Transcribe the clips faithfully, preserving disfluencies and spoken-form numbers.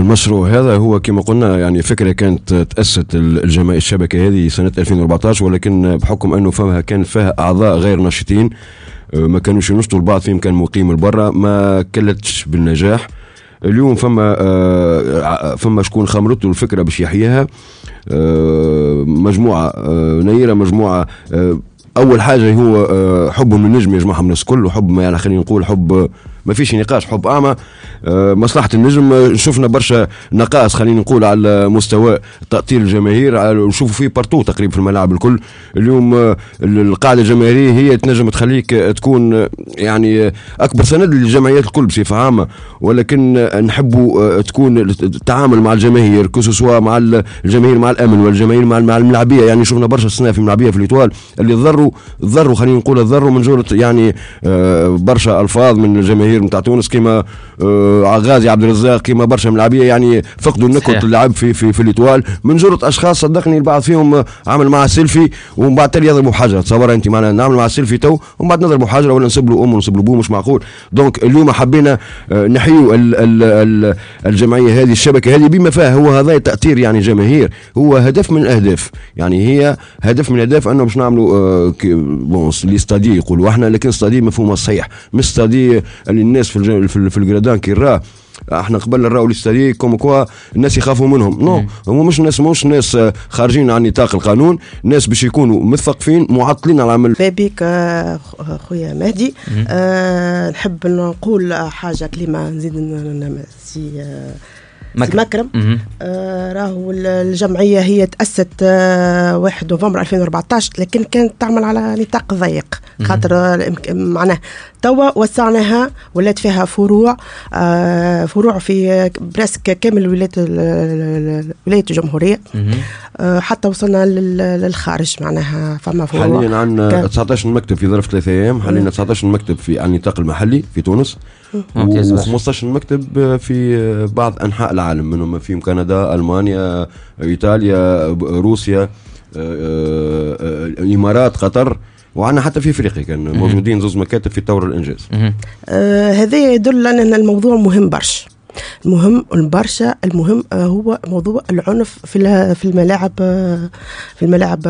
المشروع هذا هو كما قلنا يعني فكرة كانت تأسست الجماعة الشبكة هذه سنة ألفين وأربعطاش، ولكن بحكم أنه فيها كان فيها أعضاء غير نشطين ما كانوش ينشطوا البعض، فيهم كان مقيم البرة، ما كلتش بالنجاح. اليوم فما فما شكون خمرته الفكرة باش يحييها، مجموعة نيرة، مجموعة أول حاجة هو حبهم للنجم يجمعهم الناس كل، وحب ما يعني خلينا نقول حب ما فيش نقاش، حب أعمى مصلحة النجم. شفنا برشا نقاص خلينا نقول على مستوى تأطير الجماهير، نشوفوا فيه بارتو تقريبا في الملاعب الكل. اليوم القاعدة الجماهيرية هي تنجم تخليك تكون يعني أكبر سند للجمعيات الكل بصفة عامة، ولكن نحبوا تكون التعامل مع الجماهير كسوا مع الجماهير مع الأمن والجماهير مع الملاعبية. يعني شفنا برشا صناعة في الملاعبية في الإطوال اللي ضروا ضروا خلينا نقول ضروا من جورة يعني برشا ألفاظ من الجماهير متاع تونس كما غازي عبد الرزاق، كما برشا ملاعبيه يعني فقدوا النكت اللعب في في في الإطوال من جرة اشخاص. صدقني البعض فيهم عمل معه سيلفي ومن بعد تالي يضربوا حجره. تصور انت معنا نعمل معه سيلفي تو ومن بعد نضربوا حجره ولا نسب له امه ونسب له ابوه، مش معقول. دونك اليوم حبينا نحيوا الجمعيه هذه الشبكه هذه بما فيها هو هذا تاثير يعني جماهير، هو هدف من الاهداف، يعني هي هدف من الاهداف انه باش نعملوا بون لي ستادي يقولوا احنا، لكن ستادي مفهومه صحيح مش ستادي اللي الناس في في الجرادان كي راه احنا قبل نراو الاستادي كوم كوا الناس يخافوا منهم. نو هم مش ناس مش ناس خارجين عن نطاق القانون، ناس باش يكونوا مثقفين معطلين على العمل. بابيك خويا مهدي، أه نحب نقول حاجه كلمه نزيد نمسي مكرم, مكرم. آه راهو الجمعية هي تأسست آه واحد نوفمبر ألفين وأربعطاش، لكن كانت تعمل على نطاق ضيق خاطر معناه توا وسعناها ولات فيها فروع آه فروع في براسك كامل ولاية ولاية الجمهورية، آه حتى وصلنا للخارج معناها فما فروع. حاليا عندنا تسعطاش مكتب في ظرف ثلاثة أيام، حاليا تسعطاش مكتب في على النطاق المحلي في تونس، و15 مكتب في بعض أنحاء العالم، منهم فيهم كندا، ألمانيا، إيطاليا، روسيا، الإمارات، قطر، وعنا حتى في أفريقيا كان موجودين زوز مكاتب في طور الإنجاز. آه هذا يدل أن الموضوع مهم برش، المهم البرشا المهم هو موضوع العنف في في الملاعب في الملاعب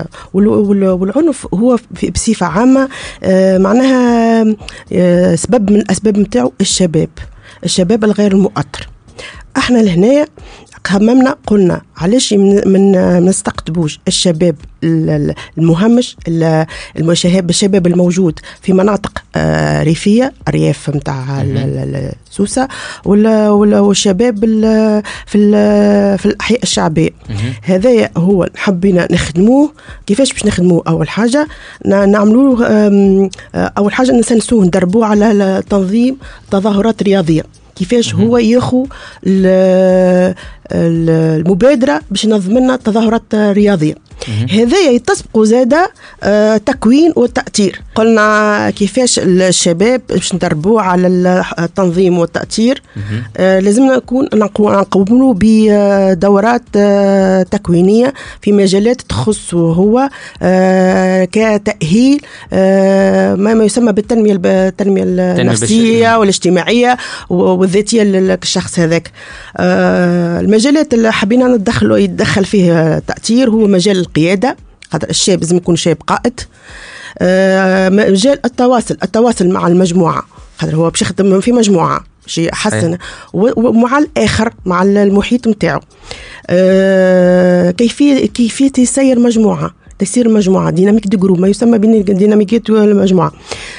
والعنف هو بصفة عامة معناها سبب من الأسباب متاعه الشباب الشباب الغير المؤطر. احنا لهنا خممنا قلنا علاش من نستقطبوش الشباب المهمش المشاهب الشباب الموجود في مناطق ريفية أرياف متاع سوسة والشباب في في الأحياء الشعبية. هذا هو حبينا نخدموه. كيفاش باش نخدموه؟ أول حاجة نعملوه أول حاجة نسنسوه ندربوه على تنظيم تظاهرات رياضية، كيفاش هو ياخو المبادرة باش ينظم لنا تظاهرات رياضية. هذا يتسبق زادة تكوين والتأثير. قلنا كيفاش الشباب باش ندربوه على التنظيم والتأثير، لازمنا نكون نقوموا بدورات تكوينية في مجالات تخصه هو كتأهيل ما يسمى بالتنمية التنمية النفسية والاجتماعية والذاتية للشخص هذاك. المجالات اللي حبينا ندخله يتدخل فيه تأثير هو مجال القيادة، خاطر الشاب لازم يكون شاب قائد. مجال التواصل التواصل مع المجموعة، خاطر هو باش يخدم في مجموعة شيء حسن، ومع الآخر مع المحيط متاعه. كيفية كيفية تسير مجموعة تسير مجموعة ديناميك دي جروب، ما يسمى بديناميكية المجموعة.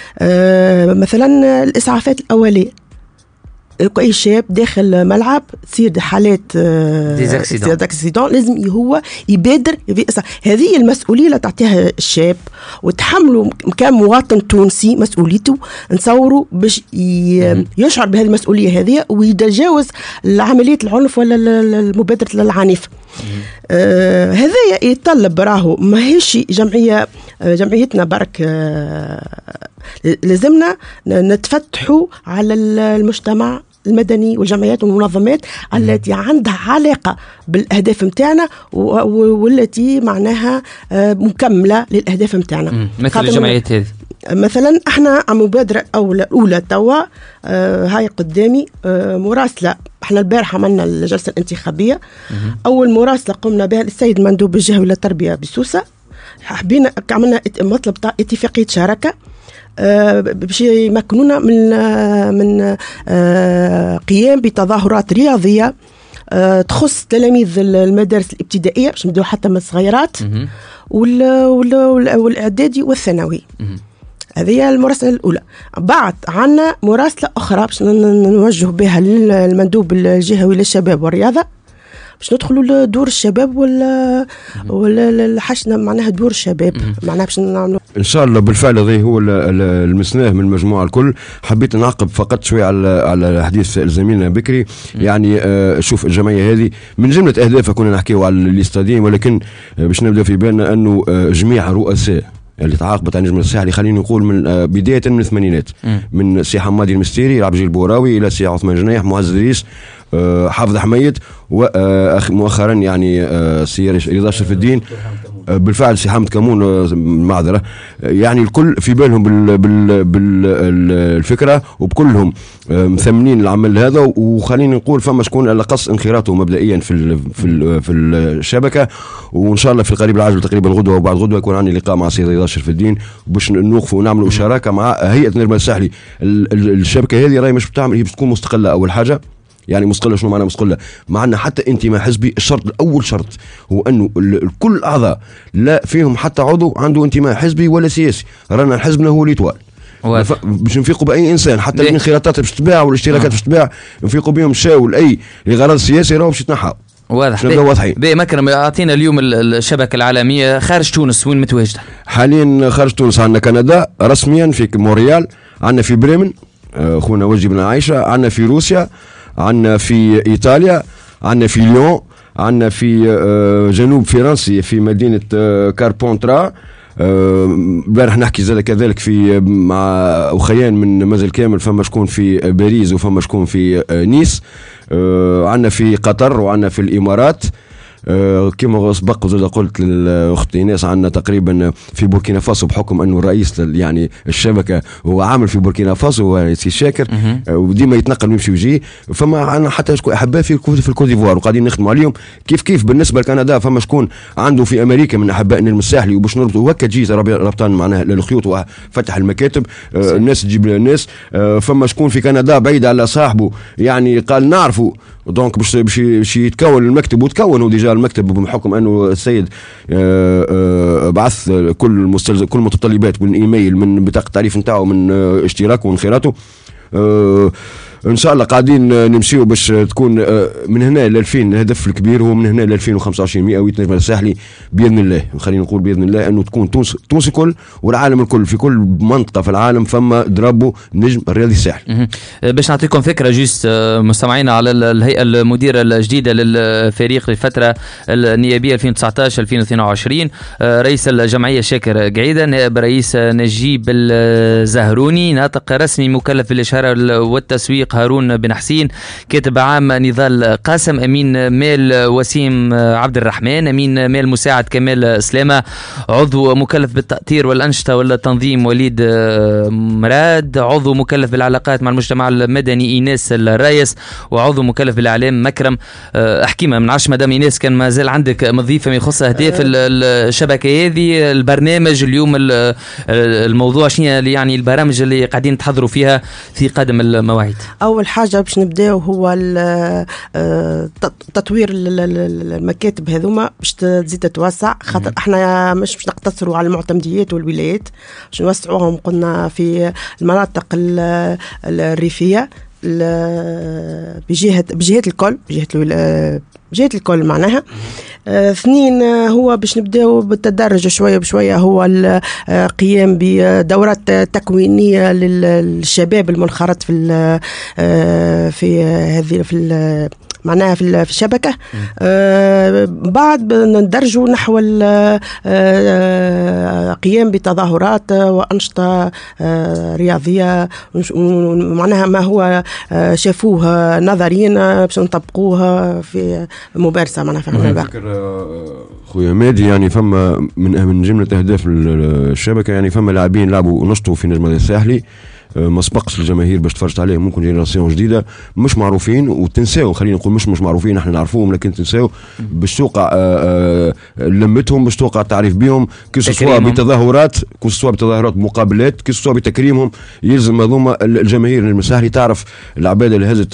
مثلا الإسعافات الأولية، أي شاب داخل ملعب تصير حالات ديزاكسيدون لازم هو يبادر. هذه المسؤولية اللي تعطيها الشاب وتحمله كمواطن تونسي مسؤوليته، نصوره باش يشعر بهذه المسؤولية هذه ويتجاوز عملية العنف ولا المبادرة العنيفة. آه هذا يتطلب راهو ماهيش جمعية جمعيتنا برك، آه لازمنا نتفتحوا على المجتمع المدني والجمعيات والمنظمات التي عندها علاقة بالأهداف متاعنا والتي معناها مكملة للأهداف متاعنا. مثل الجمعيات هذه مثلا احنا مبادرة أولى أولى توا آه هاي قدامي آه مراسلة. احنا البارح عملنا الجلسة الانتخابية. أول مراسلة قمنا بها للسيد مندوب الجهوي للتربية بسوسة. حبينا عملنا مطلب تاع اتفاقية شراكة آه باش يمكنونا من آه من آه قيام بتظاهرات رياضية آه تخص تلاميذ المدارس الابتدائية باش نبداو حتى من الصغيرات والإعدادي والثانوي. هذه المراسلة الأولى. بعد عنا مراسلة أخرى باش نوجه بها للمندوب الجهوي للشباب والرياضة باش ندخلوا لدور الشباب ولا ولا حشنا معناها دور الشباب معناها باش نعملوا ان شاء الله. بالفعل هذا هو المسناه من المجموعه الكل. حبيت نعقب فقط شوي على على حديث زميلنا بكري. يعني آه شوف الجمعيه هذه من جمله اهدافها كنا نحكيو على الاستاديم، ولكن آه باش نبدا في بالنا انه آه جميع رؤساء اللي تعاقبت على نجم الساحلي خليني نقول من آه بدايه من الثمانينات، من سي حمادي المستيري عبد الجليل البوراوي الى سي عثمان جنايح معز دريس آه حافظ حميد ومؤخرا يعني آه سي رضا شرف الدين آه بالفعل سي حامد كمون آه معذره. يعني الكل في بالهم بال بال بالفكره وبكلهم آه مثمنين العمل هذا. وخليني نقول فما شكون على قص انخراطه مبدئيا في ال في ال في الشبكه. وان شاء الله في القريب العاجل تقريبا غدوه وبعد غدوه يكون عندي لقاء مع سي رضا شرف الدين باش نوقفوا ونعملوا شراكه مع هيئه النجم الساحلي. الشبكه هذه راهي مش بتعمل، هي بتكون مستقله اول حاجه. يعني مستقله شنو معنى مستقله؟ معنا حتى انتماء حزبي. الشرط الاول شرط هو انه كل الاعضاء لا فيهم حتى عضو عنده انتماء حزبي ولا سياسي. رانا حزبنا هو الاطوال باش نفيقوا باي انسان حتى الانخراطات باش تباع والاشتراكات باش تباع نفيقوا بهم شاو لاي لغرض سياسي راهو باش يتنحاو. واضح. باهي مكرم اعطينا اليوم الشبكه العالميه خارج تونس وين متواجده؟ حاليا خارج تونس عندنا كندا رسميا في مونريال، عندنا في بريمن اخونا وجدي بن عائشه، عندنا في روسيا، عندنا في إيطاليا، عندنا في ليون، عندنا في جنوب فرنسا في مدينة كاربونترا. امبارح نحكي زاد كذلك في مع أخيان من مازال كامل، فما شكون في باريس وفما شكون في نيس. عندنا في قطر وعندنا في الإمارات. أه كما سبق زاد قلت للأخت إيناس عندنا تقريبا في بوركينا فاسو بحكم أنه الرئيس يعني الشبكة هو عامل في بوركينا فاسو هو سي شاكر أه وديما يتنقل ويمشي ويجي. فما عندنا حتى شكون أحباء في في الكوت ديفوار وقاعدين نخدموا عليهم كيف كيف. بالنسبة لكندا فما شكون عنده في أمريكا من أحباء النجم الساحلي وباش نربطوا هكا تجي ربطان معناها للخيوط وفتح المكاتب أه الناس تجيب الناس. أه فما شكون في كندا بعيد على صاحبه يعني قال نعرفوا دونك باش باش يتكون المكتب وتكون هو ديجا المكتب بحكم انه السيد بعث كل مستلزم كل متطلبات من ايميل من بطاقه التعريف نتاعو من اشتراكه وانخراطه. ان شاء الله قاعدين نمشيو باش تكون من هنا ل ألفين. الهدف الكبير هو من هنا ل ألفين وخمسة وعشرين مئوية نجم الساحلي باذن الله. خلينا نقول باذن الله انه تكون تونس تونس الكل والعالم الكل في كل منطقه في العالم فما درابو نجم الرياضي الساحلي. باش نعطيكم فكره جيست مستمعينا على الهيئه المديره الجديده للفريق للفتره النيابيه ألفين وتسعطاش ألفين واثنين وعشرين. رئيس الجمعيه شاكر قعيده، نائب رئيس نجيب الزهروني، ناطق رسمي مكلف بالاشاره والتسويق هارون بن حسين، كاتب عام نضال قاسم، امين مال وسيم عبد الرحمن، امين مال مساعد كمال سلامه، عضو مكلف بالتأطير والأنشطة والتنظيم وليد مراد، عضو مكلف بالعلاقات مع المجتمع المدني إيناس الرايس، وعضو مكلف بالإعلام مكرم. أحكيمة من عشر مدام إيناس كان ما زال عندك مضيفة يخص أهداف الشبكة هذه البرنامج اليوم، الموضوع شنو يعني البرامج اللي قاعدين تحضروا فيها في قادم المواعيد؟ أول حاجة باش نبداو هو تطوير المكاتب هذوما باش تزيد تتوسع، خاطر احنا مش باش نقتصروا على المعتمديات والولايات، باش نوسعوهم قلنا في المناطق الريفية بجهة بجهة الكل بجهة بجهة الكل معناها. آه، اثنين آه، هو باش نبداو بالتدرج شوية بشوية، هو القيام بدورات تكوينية للشباب المنخرط في آه، في هذه في معناها في في الشبكة. آه بعد ندرجوا نحو القيام بتظاهرات وأنشطة آه رياضية، معناها ما هو آه شافوه نظريا باش نطبقوها في ممارسة معناها في الواقع. خويا مادي يعني فما من من جملة أهداف الشبكة يعني فما لاعبين لعبوا نشطوا في نجم الساحلي ما سبقش الجماهير باش تفرجت عليهم، ممكن جينيراسيون جديده مش معروفين وتنساو، خلينا نقول مش مش معروفين احنا نعرفوهم لكن تنساو باش توقع لمتهم، باش توقع التعريف بهم كسوا بتظاهرات كسوا بتظاهرات مقابلات كسوا بتكريمهم. يلزم هذوما الجماهير المساحلي تعرف العباده اللي هزت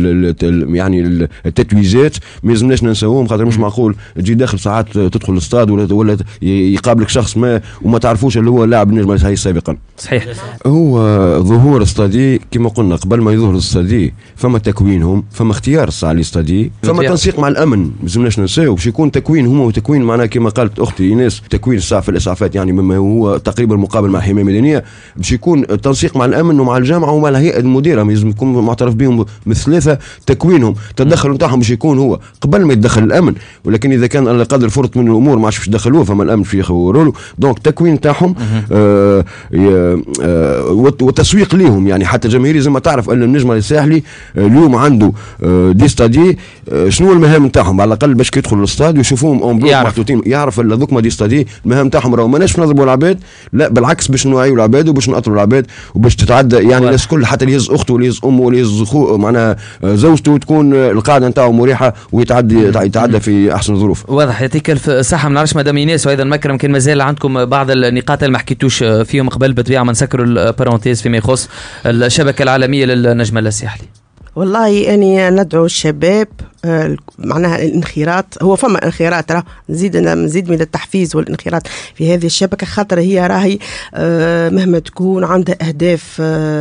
يعني التتويجات ما يلزمناش ننساوهم، خاطر مش معقول تجي داخل ساعات تدخل الاستاد ولا ولا يقابلك شخص ما وما تعرفوش اللي هو لاعب نجم الساحلي سابقا. صحيح. هو ظهور استادي كما قلنا قبل ما يظهر استادي فما تكوينهم، فما اختيار الساعه الاستادي، فما تنسيق مع الامن ما لازمناش ننساو باش يكون تكوين هما وتكوين معناها كما قالت اختي ايناس تكوين الساعه في الاسعافات يعني مما هو تقريبا مقابل مع الحمايه المدنيه، باش يكون تنسيق مع الامن ومع الجامعه ومع الهيئه المديره لازم يكون معترف بهم مثلاثه تكوينهم التدخل نتاعهم باش يكون هو قبل ما يتدخل الامن، ولكن اذا كان على قدر فرط من الامور ما عادش باش يدخلوه فما الامن في يخوروا له. دونك تكوين نتاعهم آه آه وتسويق ليهم يعني حتى جماهيري زي ما تعرف ان النجم الساحلي اليوم عنده دي ستادي شنو المهام نتاعهم على الاقل باش يدخلوا الاستاد ويشوفوهم اون بلوك محطوطين، يعرف هذوك ما دي ستادي المهام نتاعهم راهو ماناش نضربوا العباد، لا بالعكس باش نوعيوا العباد وباش نأطروا العباد وباش تتعدى يعني الناس كل حتى اللي يهز اخته واللي يهز امه واللي يهز اخوه معناها زوجته تكون القاعده نتاعو مريحه ويتعدي يتعدى في احسن ظروف. واضح. يعطيك الف صحه. ما نعرفش مدام ايناس وايضا مكرم كان مازال عندكم بعض النقاط اللي ما حكيتوش فيهم قبل بطبيعه ما نسكروا البارونتيز فيما يخص الشبكه العالميه للنجم الساحلي. والله أني ندعو الشباب معناها الانخراط، هو فما انخراط راه نزيد نزيد من التحفيز والانخراط في هذه الشبكة، خاطر هي راهي مهما تكون عندها أهداف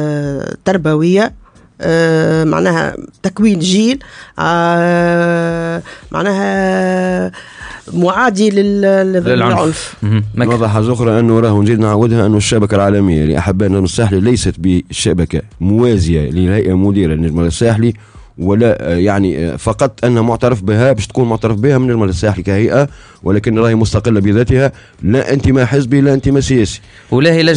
تربوية معناها تكوين جيل معناها معادي للعنف. نوضح حاجة أخرى أنه راه نزيد نعودها أنه الشبكة العالمية لأحباء النجم الساحلي ليست بشبكة موازية للهيئة المديرة للنجم الساحلي ولا يعني فقط أنها معترف بها باش تكون معترف بها من النجم الساحلي كهيئة، ولكن راهي مستقلة بذاتها، لا انتماء حزبي لا انتماء سياسي.